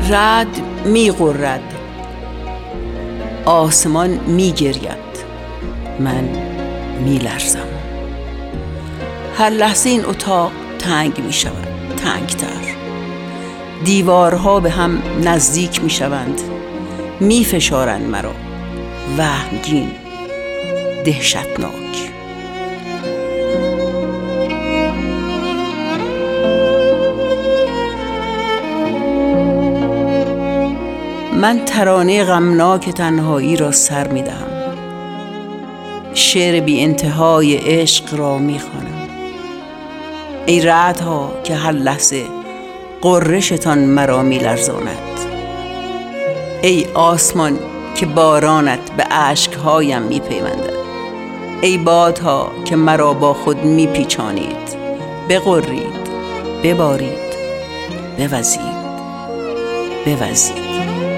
رعد می غرد، آسمان می گرید، من می لرزم. هر لحظه این اتاق تنگ می شود، تنگتر. دیوارها به هم نزدیک می شوند، می فشارند مرا، وهمگین، دهشتناک. من ترانه غمناک تنهایی را سر می دهم، شعر بی انتهای عشق را می خوانم. ای رعدها که هر لحظه غرشتان مرا می لرزاند، ای آسمان که بارانت به اشکهایم می پیوندد، ای بادها که مرا با خود می پیچانید، بغرید، ببارید، بوزید، بوزید.